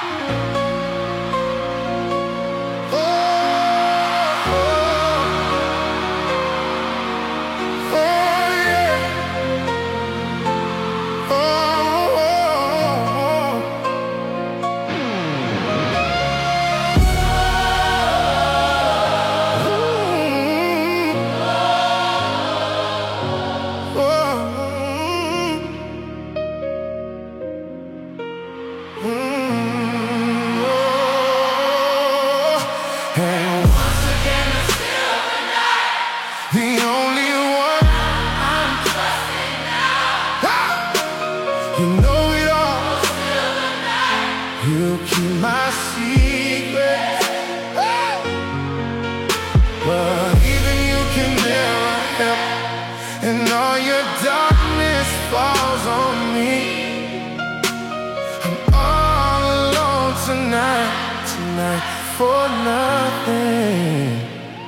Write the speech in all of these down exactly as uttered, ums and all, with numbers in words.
You know it all. You keep my secret, but even you can never help, and all your darkness falls on me. I'm all alone tonight, tonight for nothing.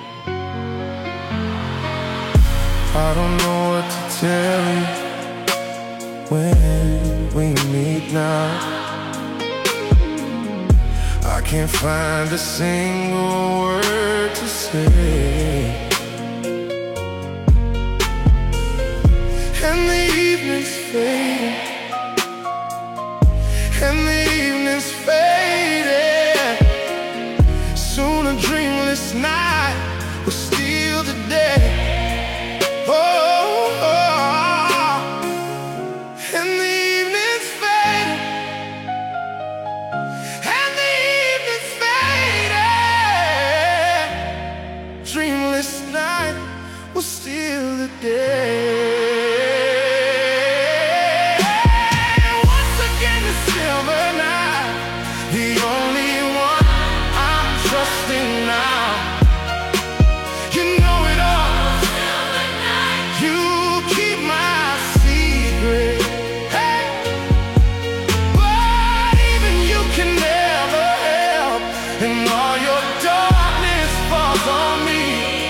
I don't know what to tell you when we meet now. I can't find a single word to say, and the evening's fading, and the evening's fading. Soon a dreamless night will steal the day. Dreamless night will steal the day. Once again, the silver night, the only one I'm trusting now. You know it all. Silver night. You keep my secret, hey. But even you can never help, and all your darkness falls on me.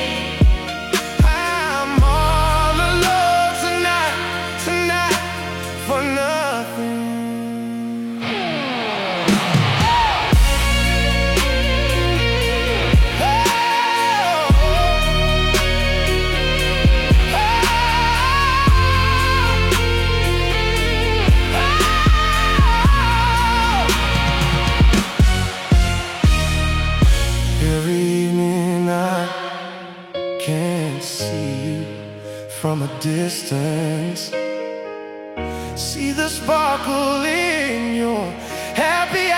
Every evening I can see you from a distance, see the sparkle in your happy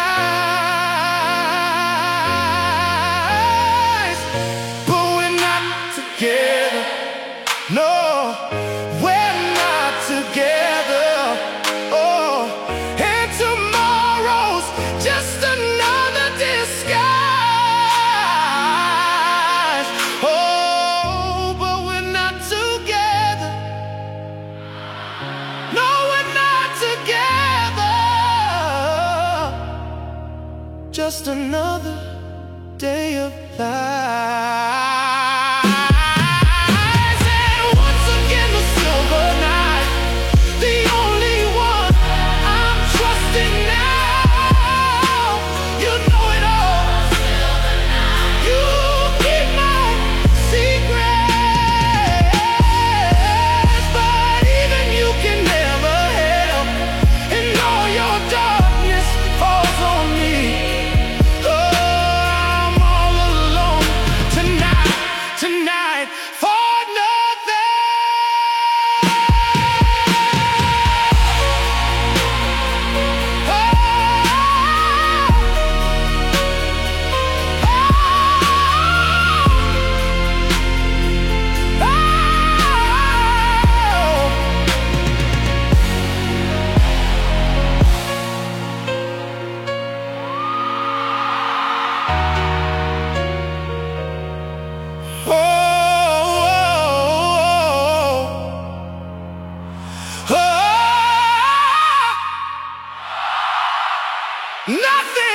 eyes. But we're not together, no, we're not together. Oh, and tomorrow's just another disguise. Just another day of life. And once again, the silver night, the only one I'm trusting now. You know it all. Silver night. You keep my secrets, but even you can never help, and all your darkness falls on me. Tonight for nothing. Oh, nothing.